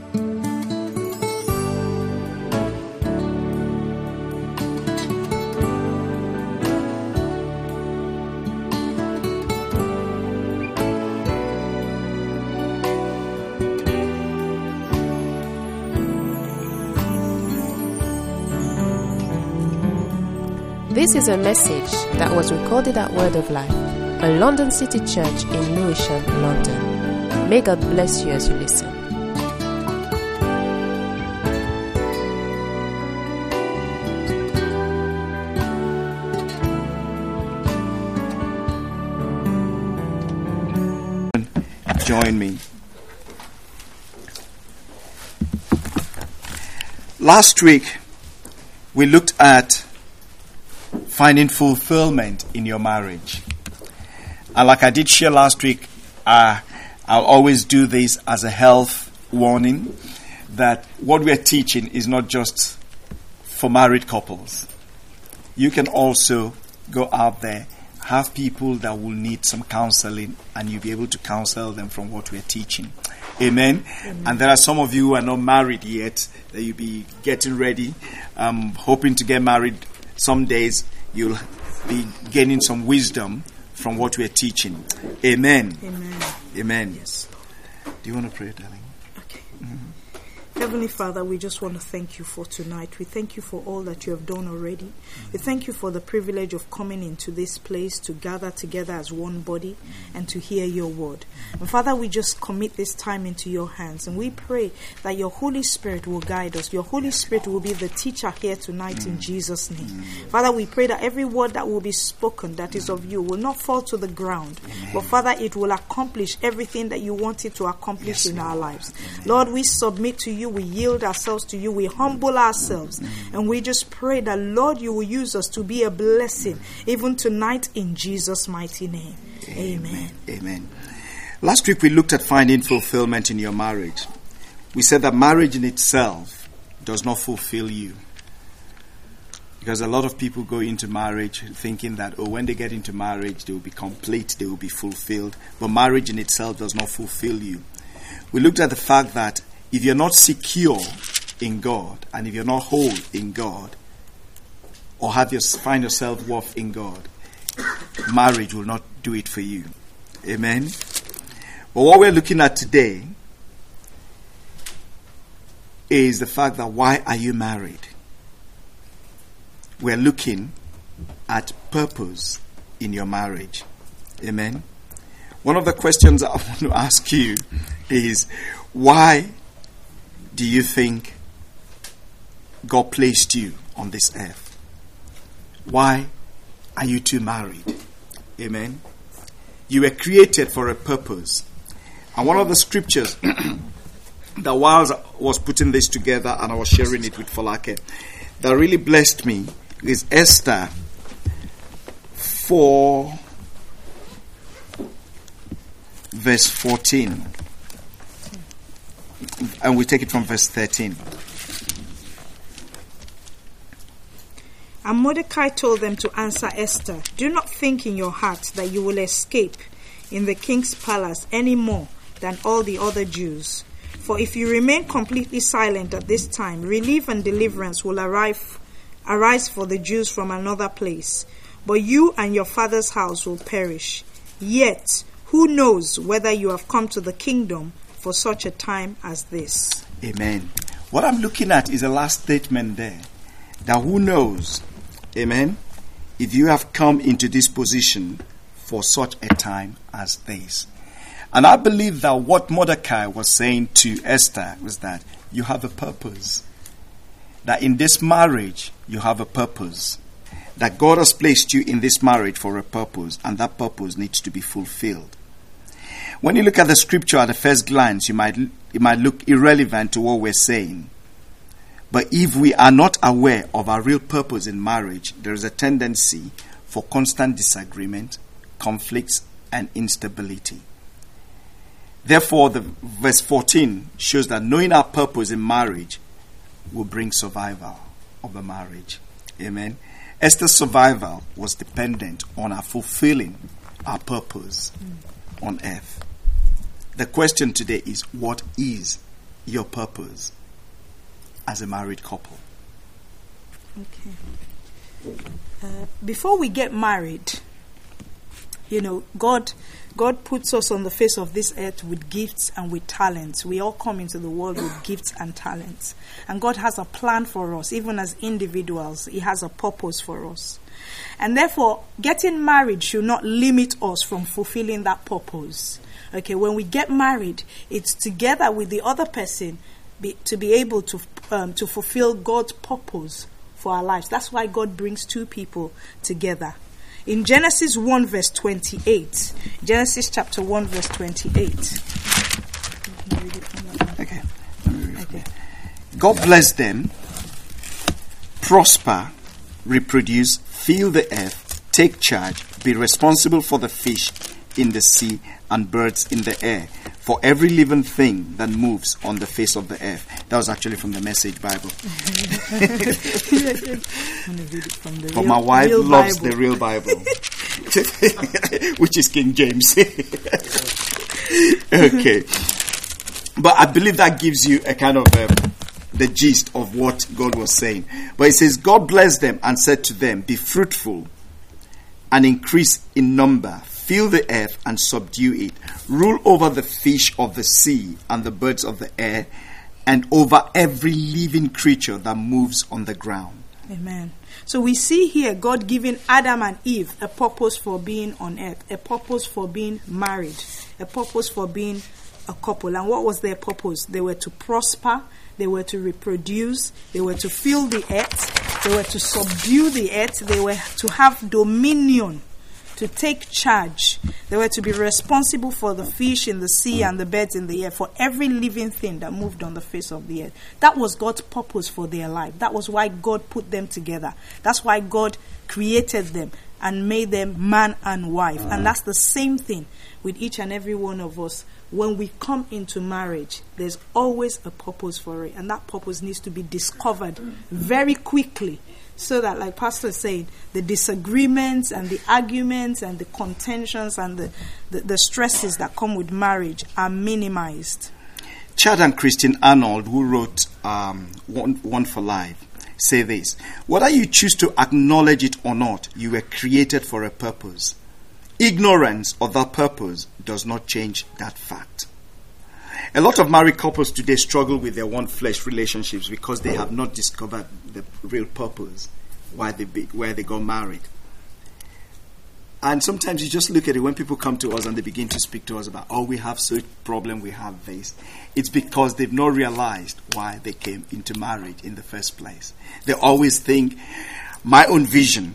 This is a message that was recorded at Word of Life, a London City church in Lewisham, London. May God bless you as you listen. Join me. Last week, we looked at finding fulfillment in your marriage. And like I did share last week, I'll always do this as a health warning, that what we're teaching is not just for married couples. You can also go out there, have people that will need some counseling, and you'll be able to counsel them from what we're teaching. Amen. Amen. And there are some of you who are not married yet, that you'll be getting ready, hoping to get married some days. You'll be gaining some wisdom from what we're teaching. Amen. Amen. Amen. Yes. Do you want to pray, darling? Okay. Heavenly Father, we just want to thank you for tonight. We thank you for all that you have done already. We thank you for the privilege of coming into this place to gather together as one body and to hear your word. And Father, we just commit this time into your hands, and we pray that your Holy Spirit will guide us. Your Holy Spirit will be the teacher here tonight in Jesus' name. Father, we pray that every word that will be spoken that is of you will not fall to the ground, but Father, it will accomplish everything that you want it to accomplish in our lives. Lord, we submit to you. We yield ourselves to you. We humble ourselves. And we just pray that, Lord, you will use us to be a blessing even tonight in Jesus' mighty name. Amen. Amen. Last week we looked at finding fulfillment in your marriage. We said that marriage in itself does not fulfill you. Because a lot of people go into marriage thinking that, when they get into marriage, they will be complete, they will be fulfilled. But marriage in itself does not fulfill you. We looked at the fact that if you're not secure in God, and if you're not whole in God, or find yourself worth in God, marriage will not do it for you. Amen? But what we're looking at today is the fact that, why are you married? We're looking at purpose in your marriage. Amen? One of the questions I want to ask you is, why do you think God placed you on this earth? Why are you two married? Amen. You were created for a purpose. And one of the scriptures that while I was putting this together and I was sharing it with Falake, that really blessed me is Esther 4 verse 14. And we take it from verse 13. And Mordecai told them to answer Esther, "Do not think in your heart that you will escape in the king's palace any more than all the other Jews. For if you remain completely silent at this time, relief and deliverance will arise for the Jews from another place. But you and your father's house will perish. Yet, who knows whether you have come to the kingdom for such a time as this?" Amen. What I'm looking at is the last statement there. That who knows, amen, if you have come into this position for such a time as this. And I believe that what Mordecai was saying to Esther was that you have a purpose. That in this marriage, you have a purpose. That God has placed you in this marriage for a purpose, and that purpose needs to be fulfilled. When you look at the scripture at the first glance, it might look irrelevant to what we're saying. But if we are not aware of our real purpose in marriage, there is a tendency for constant disagreement, conflicts, and instability. Therefore, the verse 14 shows that knowing our purpose in marriage will bring survival of the marriage. Amen. Esther's survival was dependent on our fulfilling our purpose on earth. The question today is, what is your purpose as a married couple? Okay. Before we get married, God puts us on the face of this earth with gifts and with talents. We all come into the world with gifts and talents. And God has a plan for us, even as individuals. He has a purpose for us. And therefore, getting married should not limit us from fulfilling that purpose. Okay, when we get married, it's together with the other person to be able to fulfill God's purpose for our lives. That's why God brings two people together. In Genesis 1 verse 28, Genesis chapter 1 verse 28. Okay. God bless them, prosper, reproduce, fill the earth, take charge, be responsible for the fish in the sea and birds in the air, for every living thing that moves on the face of the earth. That was actually from the Message Bible. But my wife loves the real Bible, which is King James. Okay. But I believe that gives you a kind of the gist of what God was saying. But it says, God blessed them and said to them, be fruitful and increase in number, fill the earth and subdue it, rule over the fish of the sea and the birds of the air, and over every living creature that moves on the ground. Amen. So we see here God giving Adam and Eve a purpose for being on earth, a purpose for being married, a purpose for being a couple. And what was their purpose? They were to prosper, they were to reproduce, they were to fill the earth, they were to subdue the earth, they were to have dominion, to take charge. They were to be responsible for the fish in the sea and the birds in the air, for every living thing that moved on the face of the earth. That was God's purpose for their life. That was why God put them together. That's why God created them and made them man and wife. And that's the same thing with each and every one of us. When we come into marriage, there's always a purpose for it. And that purpose needs to be discovered very quickly, so that, like Pastor said, the disagreements and the arguments and the contentions and the stresses that come with marriage are minimized. Chad and Christine Arnold, who wrote One for Life, say this: whether you choose to acknowledge it or not, you were created for a purpose. Ignorance of that purpose does not change that fact. A lot of married couples today struggle with their one-flesh relationships because they have not discovered the real purpose why they got married. And sometimes you just look at it when people come to us and they begin to speak to us about, we have such problem, we have this. It's because they've not realized why they came into marriage in the first place. They always think, my own vision.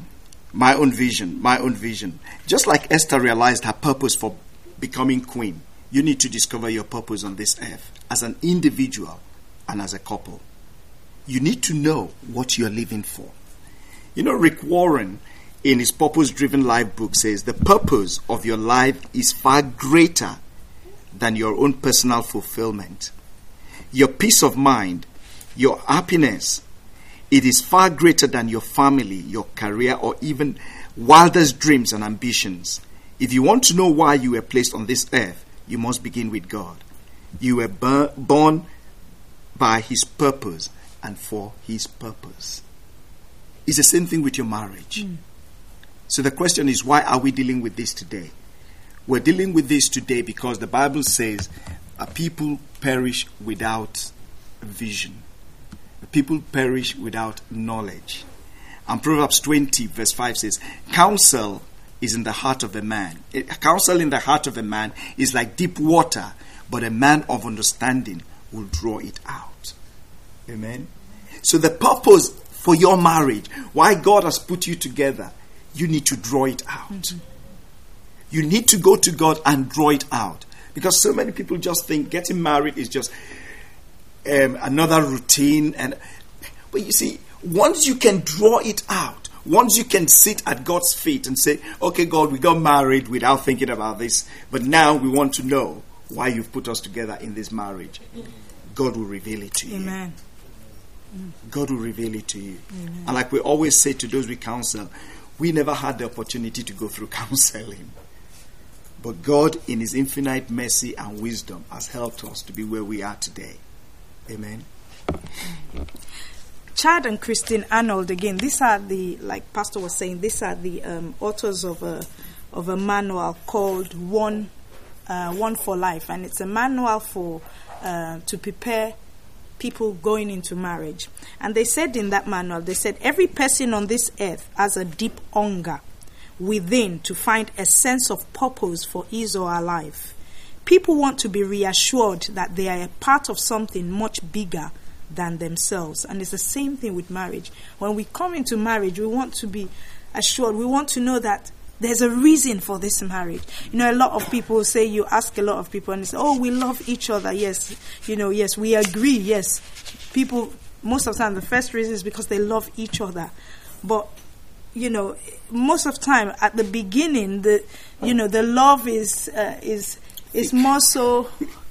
Just like Esther realized her purpose for becoming queen, you need to discover your purpose on this earth as an individual and as a couple. You need to know what you're living for. Rick Warren, in his Purpose-Driven Life book, says the purpose of your life is far greater than your own personal fulfillment. Your peace of mind, your happiness, it is far greater than your family, your career, or even wildest dreams and ambitions. If you want to know why you were placed on this earth, you must begin with God. You were born by His purpose and for His purpose. It's the same thing with your marriage. So the question is, why are we dealing with this today? We're dealing with this today because the Bible says people perish without vision. People perish without knowledge. And Proverbs 20 verse 5 says, counsel is in the heart of a man. Counsel in the heart of a man is like deep water, but a man of understanding will draw it out. Amen. So the purpose for your marriage, why God has put you together, you need to draw it out. Mm-hmm. You need to go to God and draw it out. Because so many people just think getting married is just another routine. But you see, once you can draw it out, once you can sit at God's feet and say, okay, God, we got married without thinking about this, but now we want to know why you've put us together in this marriage, God will reveal it to you. Amen. God will reveal it to you. Amen. And like we always say to those we counsel, we never had the opportunity to go through counseling. But God, in His infinite mercy and wisdom, has helped us to be where we are today. Amen. Chad and Christine Arnold, again, these are the, like Pastor was saying, these are the authors of a manual called One for Life, and it's a manual for to prepare people going into marriage. And they said in that manual, they said every person on this earth has a deep hunger within to find a sense of purpose for his or her life. People want to be reassured that they are a part of something much bigger than themselves. And it's the same thing with marriage. When we come into marriage, we want to be assured. We want to know that there's a reason for this marriage. You know, a lot of people say, you ask a lot of people and they say, oh, we love each other. Yes, yes, we agree. Yes, people, most of the time, the first reason is because they love each other. But, most of the time, at the beginning, the love is more so...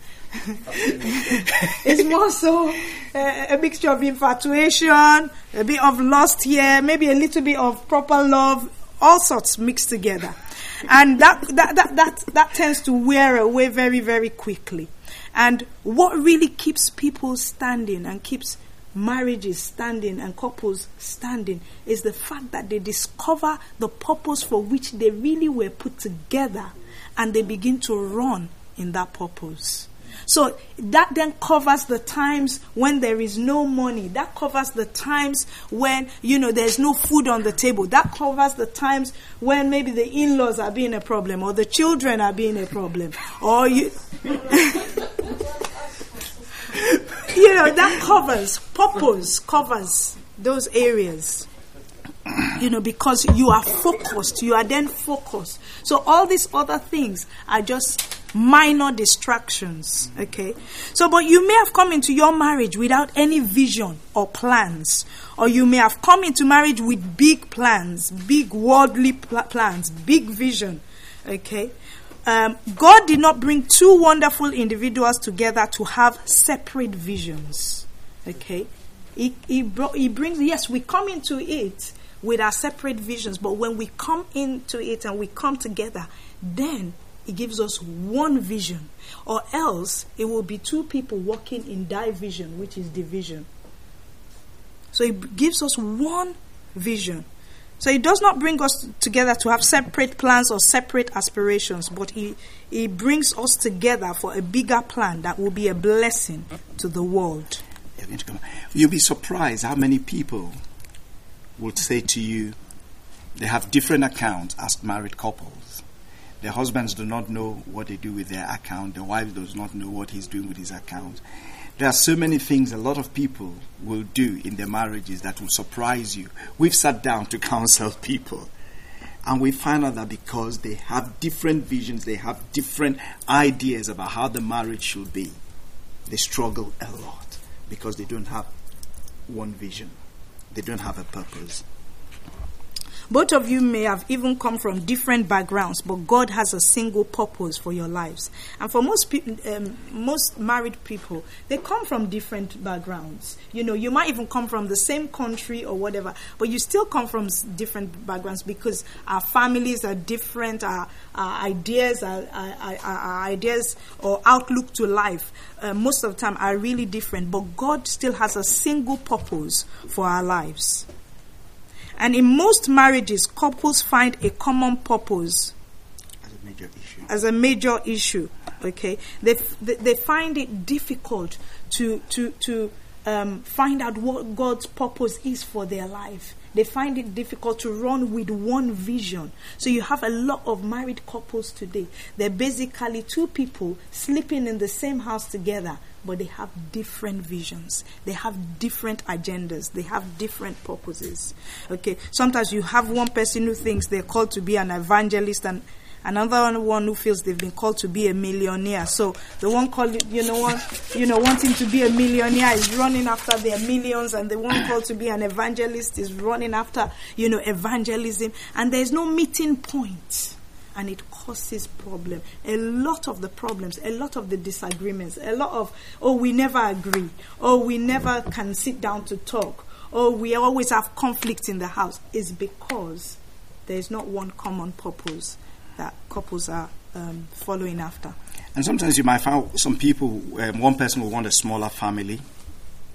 it's more so a mixture of infatuation, a bit of lust here, maybe a little bit of proper love, all sorts mixed together, and that tends to wear away very, very quickly. And what really keeps people standing and keeps marriages standing and couples standing is the fact that they discover the purpose for which they really were put together, and they begin to run in that purpose. So that then covers the times when there is no money. That covers the times when, there's no food on the table. That covers the times when maybe the in-laws are being a problem or the children are being a problem. Or that purpose covers those areas. Because you are focused. You are then focused. So all these other things are just minor distractions, okay? So, but you may have come into your marriage without any vision or plans, or you may have come into marriage with big plans, big worldly plans, big vision, okay? God did not bring two wonderful individuals together to have separate visions, okay? He brings, yes, we come into it with our separate visions, but when we come into it and we come together, then it gives us one vision, or else it will be two people walking in division, which is division. So it gives us one vision. So it does not bring us together to have separate plans or separate aspirations, but he brings us together for a bigger plan that will be a blessing to the world. You'll be surprised how many people will say to you they have different accounts as married couples. Their husbands do not know what they do with their account. The wife does not know what he's doing with his account. There are so many things a lot of people will do in their marriages that will surprise you. We've sat down to counsel people, and we find out that because they have different visions, they have different ideas about how the marriage should be, they struggle a lot because they don't have one vision. They don't have a purpose. Both of you may have even come from different backgrounds, but God has a single purpose for your lives. And for most people, most married people, they come from different backgrounds. You might even come from the same country or whatever, but you still come from different backgrounds because our families are different, our ideas, our ideas or outlook to life, most of the time are really different. But God still has a single purpose for our lives. And in most marriages, couples find a common purpose as a major issue. Okay, they find it difficult to find out what God's purpose is for their life. They find it difficult to run with one vision. So you have a lot of married couples today. They're basically two people sleeping in the same house together, but they have different visions. They have different agendas. They have different purposes. Okay, sometimes you have one person who thinks they're called to be an evangelist, and another one who feels they've been called to be a millionaire. So the one called, wanting to be a millionaire is running after their millions, and the one called to be an evangelist is running after, evangelism. And there's no meeting point. And it causes problem. A lot of the problems, a lot of the disagreements, a lot of, we never agree. We never can sit down to talk. We always have conflict in the house. Is because there is not one common purpose that couples are following after. And sometimes you might find some people, one person will want a smaller family,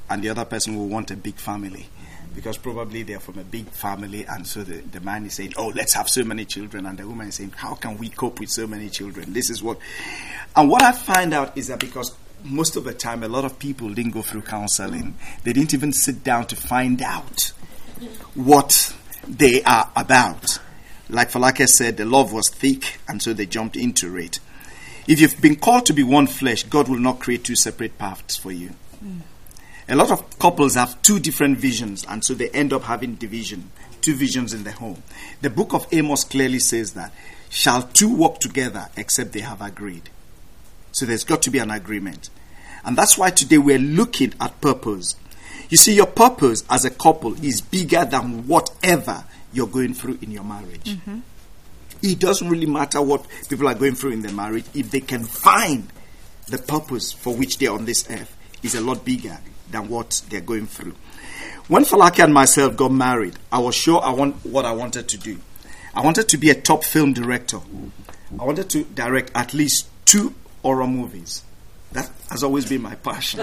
and the other person will want a big family. Because probably they're from a big family, and so the man is saying, oh, let's have so many children. And the woman is saying, how can we cope with so many children? This is what... And what I find out is that because most of the time, a lot of people didn't go through counseling. They didn't even sit down to find out what they are about. Like Falake said, the love was thick, and so they jumped into it. If you've been called to be one flesh, God will not create two separate paths for you. A lot of couples have two different visions, and so they end up having division, two visions in the home. The book of Amos clearly says that, shall two walk together except they have agreed? So there's got to be an agreement. And that's why today we're looking at purpose. You see, your purpose as a couple is bigger than whatever you're going through in your marriage. Mm-hmm. It doesn't really matter what people are going through in their marriage. If they can find the purpose for which they're on this earth, is a lot bigger than what they're going through. When Falake and myself got married, I was sure what I wanted to do. I wanted to be a top film director. I wanted to direct at least 2 horror movies. That has always been my passion.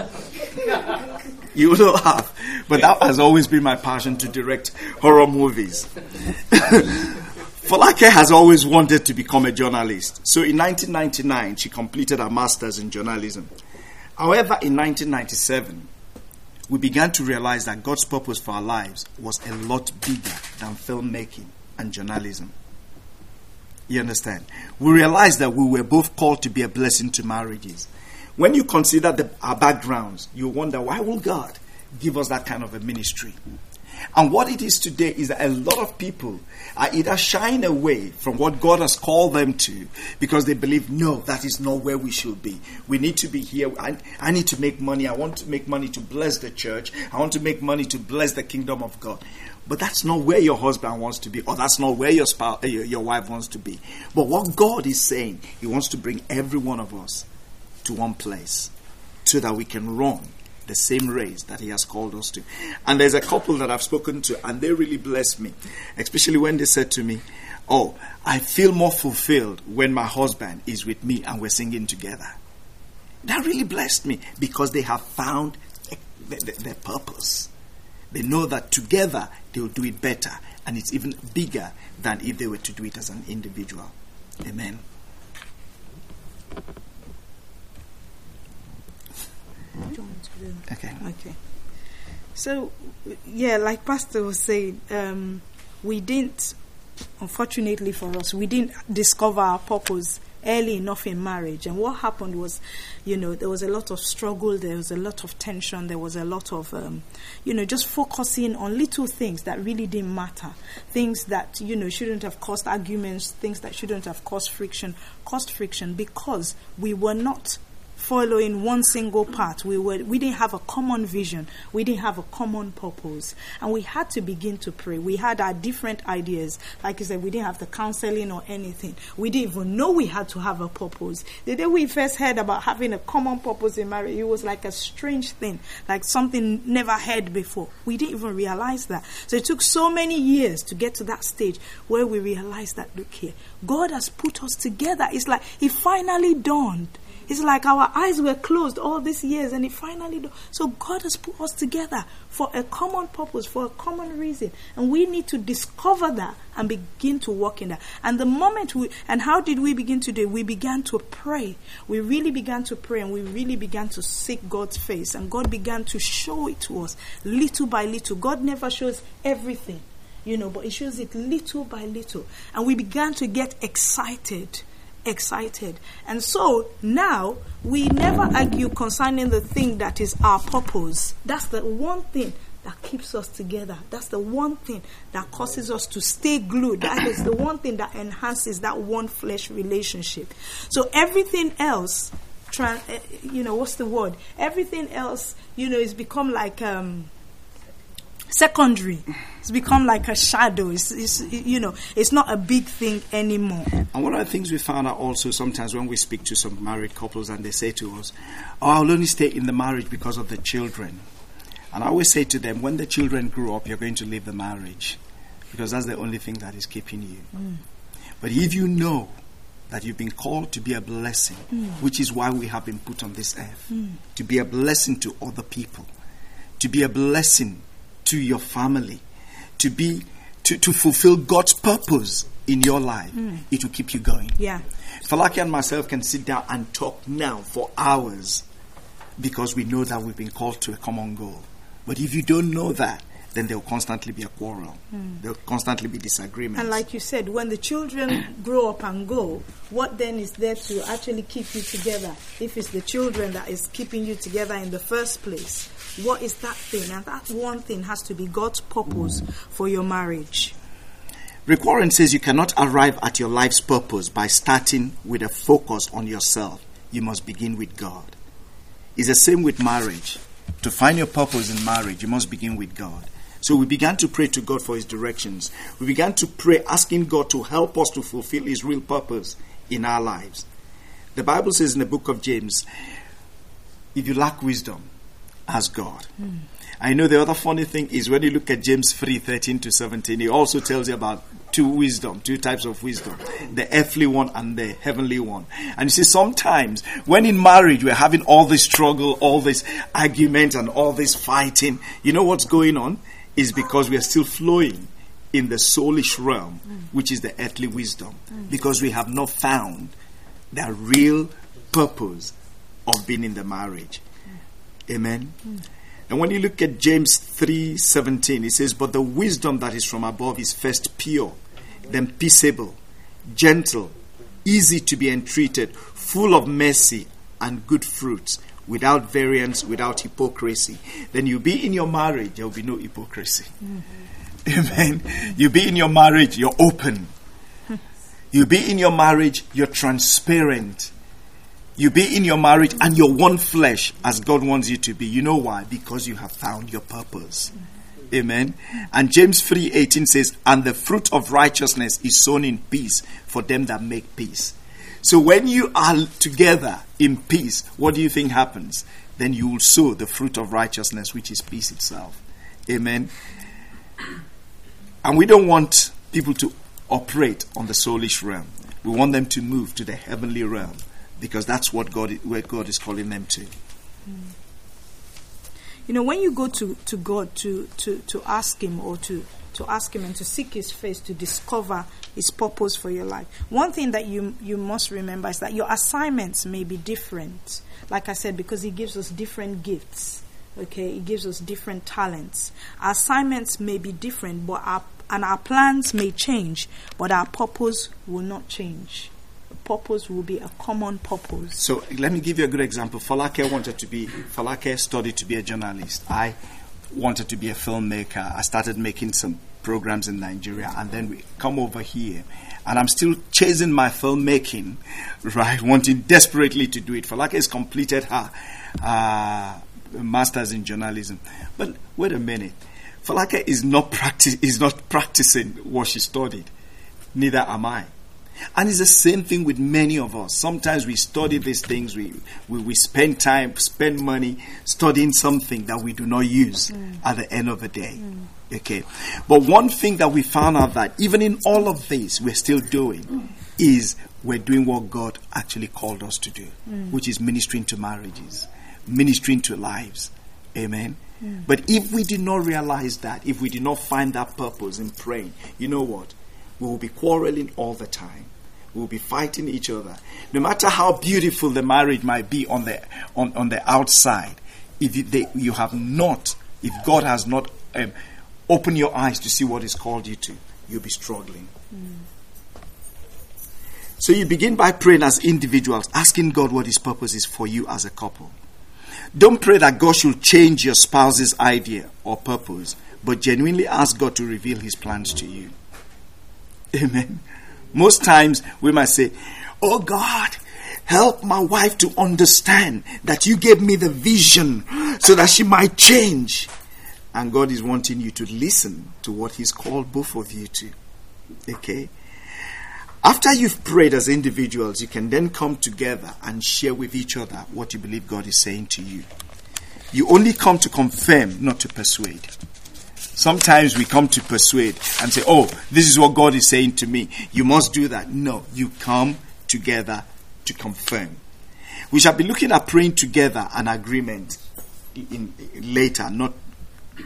You will laugh, but that has always been my passion, to direct horror movies. Falake has always wanted to become a journalist. So in 1999, she completed her master's in journalism. However, in 1997, we began to realize that God's purpose for our lives was a lot bigger than filmmaking and journalism. You understand? We realized that we were both called to be a blessing to marriages. When you consider our backgrounds, you wonder, why will God give us that kind of a ministry? And what it is today is that a lot of people are either shying away from what God has called them to because they believe, no, that is not where we should be. We need to be here. I need to make money. I want to make money to bless the church. I want to make money to bless the kingdom of God. But that's not where your husband wants to be, or that's not where your spouse, your wife wants to be. But what God is saying, He wants to bring every one of us to one place so that we can run the same race that He has called us to. And there's a couple that I've spoken to, and they really blessed me, especially when they said to me, oh, I feel more fulfilled when my husband is with me and we're singing together. That really blessed me because they have found their purpose. They know that together they will do it better, and it's even bigger than if they were to do it as an individual. Amen. Okay. So, yeah, like Pastor was saying, we didn't, unfortunately for us, we didn't discover our purpose early enough in marriage. And what happened was, there was a lot of struggle, there was a lot of tension, there was a lot of, just focusing on little things that really didn't matter. Things that, shouldn't have caused arguments, things that shouldn't have caused friction because we were not following one single path. We didn't have a common vision. We didn't have a common purpose. And we had to begin to pray. We had our different ideas. Like you said, we didn't have the counseling or anything. We didn't even know we had to have a purpose. The day we first heard about having a common purpose in marriage, it was like a strange thing, like something never heard before. We didn't even realize that. So it took so many years to get to that stage where we realized that, look here, God has put us together. It's like it finally dawned. It's like our eyes were closed all these years, and it finally... So God has put us together for a common purpose, for a common reason. And we need to discover that and begin to walk in that. And the moment and how did we begin to do it? We began to pray. We really began to pray, and we really began to seek God's face. And God began to show it to us little by little. God never shows everything, but He shows it little by little. And we began to get excited. And so now we never argue concerning the thing that is our purpose. That's the one thing that keeps us together. That's the one thing that causes us to stay glued. That is the one thing that enhances that one flesh relationship. So everything else, what's the word? Everything else, is become like secondary. It's become like a shadow. It's not a big thing anymore. And one of the things we found out also sometimes when we speak to some married couples and they say to us, oh, I'll only stay in the marriage because of the children. And I always say to them, when the children grow up, you're going to leave the marriage because that's the only thing that is keeping you. But if you know that you've been called to be a blessing, which is why we have been put on this earth, to be a blessing to other people, to be a blessing to your family, to fulfill God's purpose in your life, it will keep you going. Yeah. Falake and myself can sit down and talk now for hours because we know that we've been called to a common goal. But if you don't know that, then there will constantly be a quarrel. There will constantly be disagreements. And like you said, when the children grow up and go, what then is there to actually keep you together? If it's the children that is keeping you together in the first place, what is that thing? And that one thing has to be God's purpose for your marriage. Rick Warren says you cannot arrive at your life's purpose by starting with a focus on yourself. You must begin with God. It's the same with marriage. To find your purpose in marriage, you must begin with God. So we began to pray to God for His directions. We began to pray asking God to help us to fulfill His real purpose in our lives. The Bible says in the book of James, if you lack wisdom, ask God. I know the other funny thing is when you look at James 3:13-17, he also tells you about two types of wisdom, the earthly one and the heavenly one. And you see, sometimes when in marriage we're having all this struggle, all this argument and all this fighting, you know what's going on? Is because we are still flowing in the soulish realm, which is the earthly wisdom, because we have not found the real purpose of being in the marriage. Amen. And when you look at James 3:17, it says, but the wisdom that is from above is first pure, then peaceable, gentle, easy to be entreated, full of mercy and good fruits, without variance, without hypocrisy. Then you be in your marriage, there will be no hypocrisy. Amen. You be in your marriage, you're open. You be in your marriage, you're transparent. You be in your marriage and you're one flesh as God wants you to be. You know why? Because you have found your purpose. Amen. And James 3:18 says, and the fruit of righteousness is sown in peace for them that make peace. So when you are together in peace, what do you think happens? Then you will sow the fruit of righteousness, which is peace itself. Amen. And we don't want people to operate on the soulish realm. We want them to move to the heavenly realm, because that's what where God is calling them to. You know, when you go to God to ask Him, or to ask Him and to seek His face to discover His purpose for your life, one thing that you must remember is that your assignments may be different. Like I said, because He gives us different gifts. Okay, He gives us different talents. Our assignments may be different, but our plans may change, but our purpose will not change. The purpose will be a common purpose. So let me give you a good example. Falake studied to be a journalist. I wanted to be a filmmaker. I started making some programs in Nigeria, and then we come over here, and I'm still chasing my filmmaking, right? Wanting desperately to do it. Falake has completed her master's in journalism. But wait a minute. Falake is not practicing what she studied. Neither am I. And it's the same thing with many of us. Sometimes we study these things, we spend time, spend money studying something that we do not use at the end of the day. Okay. But one thing that we found out that even in all of this we're still doing is we're doing what God actually called us to do, which is ministering to marriages, ministering to lives. Amen. But if we did not realize that, if we did not find that purpose in praying, you know what? We will be quarreling all the time. We will be fighting each other. No matter how beautiful the marriage might be on the outside, if God has not opened your eyes to see what He's called you to, you'll be struggling. So you begin by praying as individuals, asking God what His purpose is for you as a couple. Don't pray that God should change your spouse's idea or purpose, but genuinely ask God to reveal His plans to you. Amen. Most times we might say, oh God, help my wife to understand that you gave me the vision so that she might change. And God is wanting you to listen to what He's called both of you to. Okay? After you've prayed as individuals, you can then come together and share with each other what you believe God is saying to you. You only come to confirm, not to persuade. Sometimes we come to persuade and say, oh, this is what God is saying to me. You must do that. No, you come together to confirm. We shall be looking at praying together an agreement later, not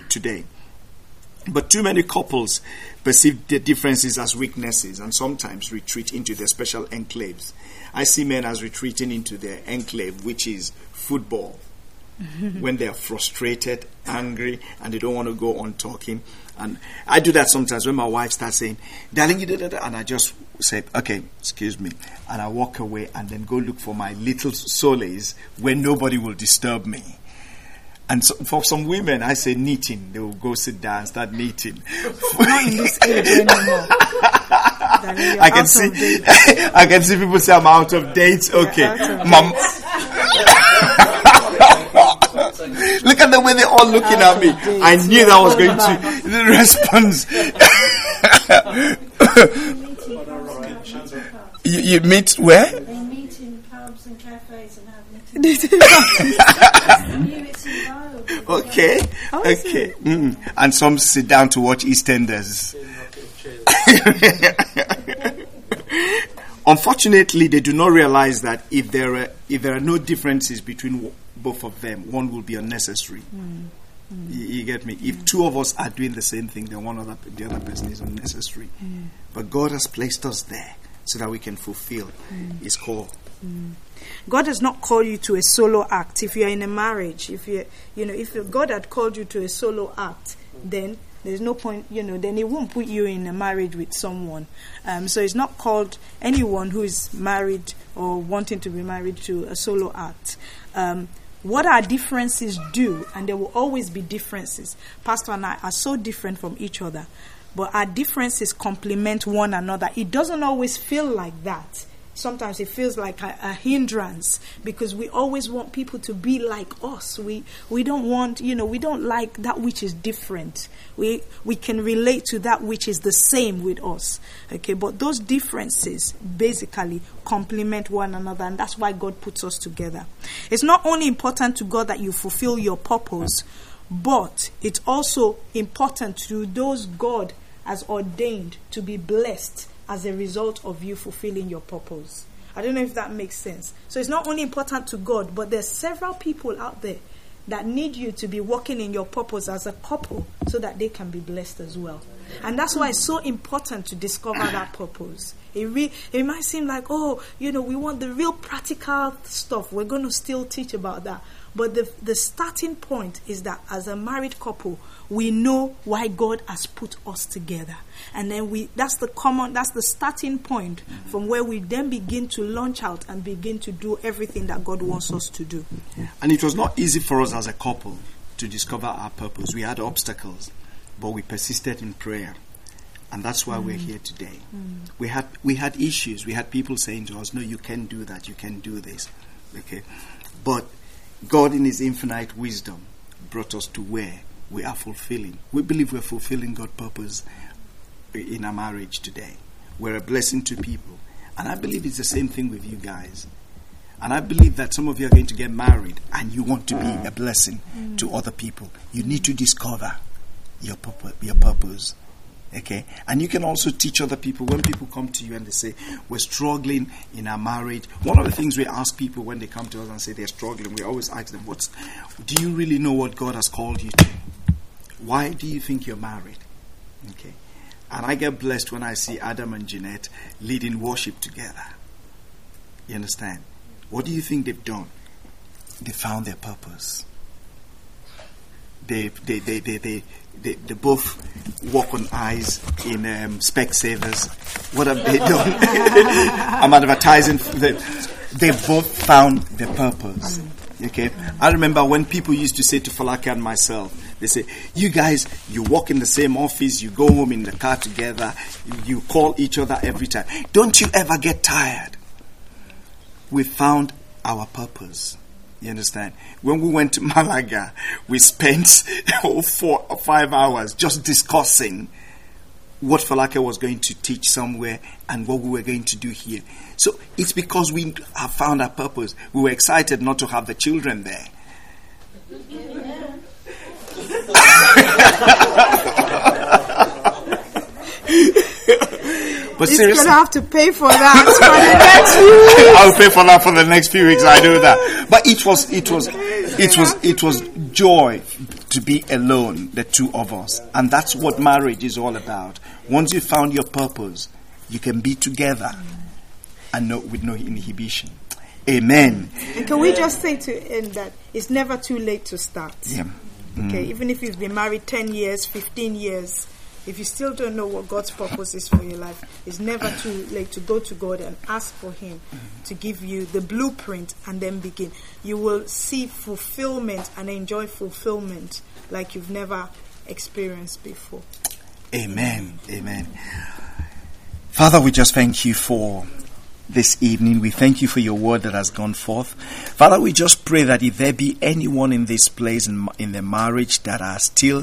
today. But too many couples perceive their differences as weaknesses and sometimes retreat into their special enclaves. I see men as retreating into their enclave, which is football. When they are frustrated, angry, and they don't want to go on talking. And I do that sometimes when my wife starts saying, darling, you did it, and I just say, okay, excuse me. And I walk away and then go look for my little solace where nobody will disturb me. And so for some women, I say knitting. They will go sit down and start knitting. Not in this age anymore. I can see people say I'm out of date. Okay. Mom. Look at the way they're all looking at me. I knew that was going to the response. You meet where? They meet in pubs and cafes and have Okay. Okay. And some sit down to watch EastEnders. Unfortunately, they do not realize that if there are no differences between both of them, one will be unnecessary. You get me? If two of us are doing the same thing, then the other person is unnecessary. But God has placed us there so that we can fulfill His call. God does not call you to a solo act. If you're in a marriage, if God had called you to a solo act, then there's no point, then He won't put you in a marriage with someone. So it's not called anyone who is married or wanting to be married to a solo act. What our differences do, and there will always be differences. Pastor and I are so different from each other, but our differences complement one another. It doesn't always feel like that. Sometimes it feels like a hindrance because we always want people to be like us. We don't want, we don't like that which is different. We can relate to that which is the same with us. Okay, but those differences basically complement one another, and that's why God puts us together. It's not only important to God that you fulfill your purpose, but it's also important to those God has ordained to be blessed as a result of you fulfilling your purpose. I don't know if that makes sense. So it's not only important to God, but there's several people out there that need you to be working in your purpose as a couple so that they can be blessed as well. And that's why it's so important to discover that purpose. It might seem like, we want the real practical stuff. We're going to still teach about that. But the starting point is that as a married couple, we know why God has put us together. And then that's the starting point from where we then begin to launch out and begin to do everything that God wants us to do. And it was not easy for us as a couple to discover our purpose. We had obstacles, but we persisted in prayer. And that's why we're here today. We had issues. We had people saying to us, no, you can't do that. You can't do this. Okay. But God in His infinite wisdom brought us to where we are fulfilling. We believe we're fulfilling God's purpose in our marriage today. We're a blessing to people. And I believe it's the same thing with you guys. And I believe that some of you are going to get married and you want to be a blessing to other people. You need to discover your purpose. Okay? And you can also teach other people. When people come to you and they say, we're struggling in our marriage. One of the things we ask people when they come to us and say they're struggling, we always ask them, do you really know what God has called you to? Why do you think you're married? Okay? And I get blessed when I see Adam and Jeanette leading worship together. You understand? What do you think they've done? They found their purpose. They both walk on eyes in Specsavers. What have they done? I'm advertising for them. They both found their purpose. Okay? I remember when people used to say to Falake and myself, they say, you guys, you work in the same office, you go home in the car together, you call each other every time. Don't you ever get tired? We found our purpose. You understand? When we went to Malaga, we spent 4 or 5 hours just discussing what Falake was going to teach somewhere and what we were going to do here. So it's because we have found our purpose. We were excited not to have the children there. But He's seriously, gonna have to pay for that for the next few weeks. I'll pay for that for the next few weeks. I know that. But it was joy to be alone, the two of us. And that's what marriage is all about. Once you found your purpose, you can be together and with no inhibition. Amen. And can we just say to end that it's never too late to start? Yeah. Okay, even if you've been married 10 years, 15 years, if you still don't know what God's purpose is for your life, it's never too late to go to God and ask for Him to give you the blueprint and then begin. You will see fulfillment and enjoy fulfillment like you've never experienced before. Amen. Amen. Father, we just thank you for this evening. We thank you for your word that has gone forth. Father, we just pray that if there be anyone in this place in the marriage that are still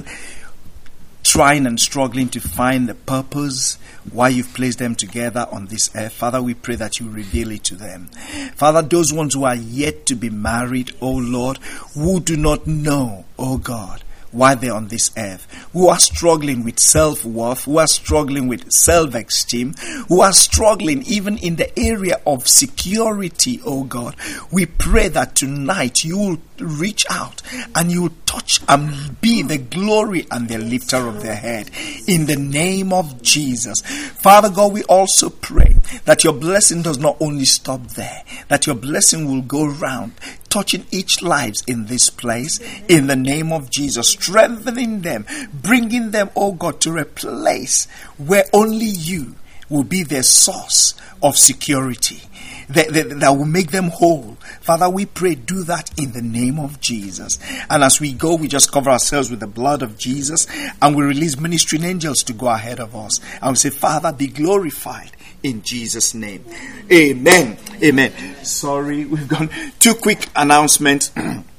trying and struggling to find the purpose why you've placed them together on this earth, Father, we pray that you reveal it to them. Father, those ones who are yet to be married, oh Lord, who do not know, oh God, why they're on this earth, who are struggling with self-worth, who are struggling with self-esteem, who are struggling even in the area of security, oh God. We pray that tonight you will reach out and you will touch and be the glory and the lifter of their head in the name of Jesus. Father God, we also pray that your blessing does not only stop there, that your blessing will go round, touching each lives in this place in the name of Jesus, strengthening them, bringing them, oh God, to a place where only you will be their source of security that will make them whole. Father, we pray, do that in the name of Jesus. And as we go, we just cover ourselves with the blood of Jesus and we release ministering angels to go ahead of us. And we say, Father, be glorified in Jesus' name. Amen. Amen. Sorry, we've gone. 2 quick announcements.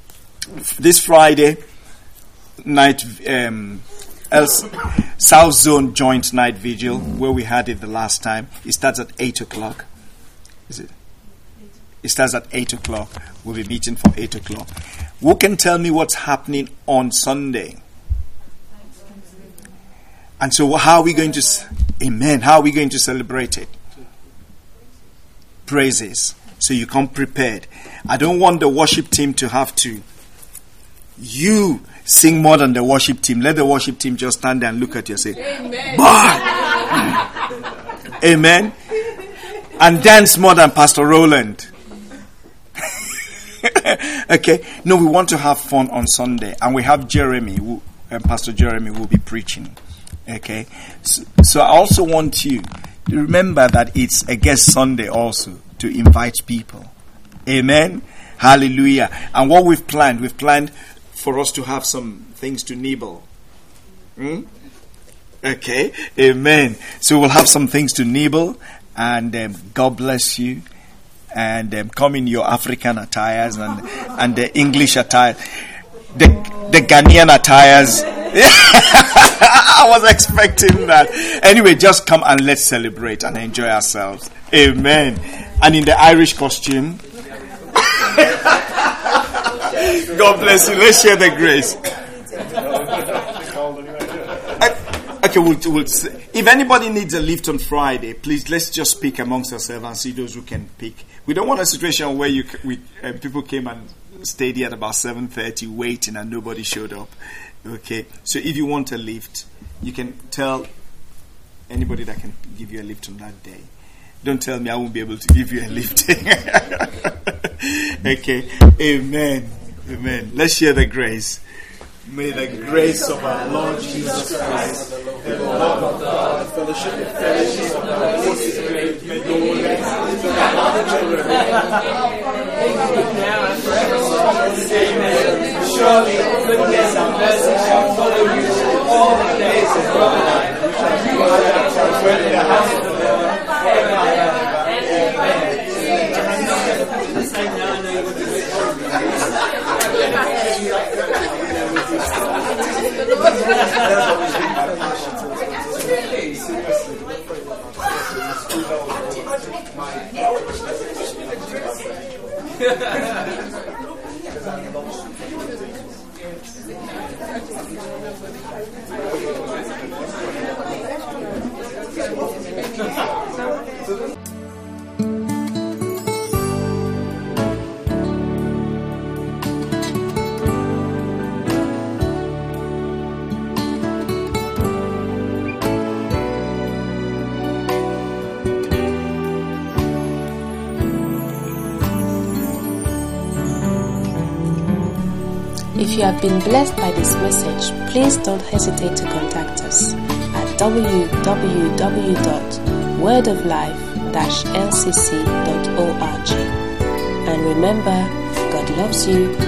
This Friday night, South Zone Joint Night Vigil, where we had it the last time. It starts at 8 o'clock. Is it? It starts at 8 o'clock. We'll be meeting for 8 o'clock. Who can tell me what's happening on Sunday? And so how are we going to... Amen. How are we going to celebrate it? Praises. So you come prepared. I don't want the worship team to have to... You sing more than the worship team. Let the worship team just stand there and look at you and say, Amen. Amen. And dance more than Pastor Roland. Okay. No, we want to have fun on Sunday. And we have Jeremy, Pastor Jeremy will be preaching. Okay. So I also want you to remember that it's a guest Sunday also to invite people. Amen. Hallelujah. And what we've planned for us to have some things to nibble. Okay. Amen. So we'll have some things to nibble. And God bless you. And come in your African attires and the English attire, the Ghanaian attires. I was expecting that. Anyway, just come and let's celebrate and enjoy ourselves. Amen. And in the Irish costume. God bless you. Let's share the grace. Okay, we'll if anybody needs a lift on Friday, please let's just speak amongst ourselves and see those who can pick. We don't want a situation where people came and stayed here at about 7:30 waiting and nobody showed up. Okay, so if you want a lift, you can tell anybody that can give you a lift on that day. Don't tell me I won't be able to give you a lift. Okay, amen, amen. Let's share the grace. May the grace of our Lord Jesus Christ, the love of God, the fellowship of the Holy Spirit, may go with us now and forevermore. Amen. Surely goodness and mercy shall follow you all the days of your life. You are shall dwell in the house of the Lord forever and ever. If you have been blessed by this message, please don't hesitate to contact us at www.wordoflife-lcc.org. And remember, God loves you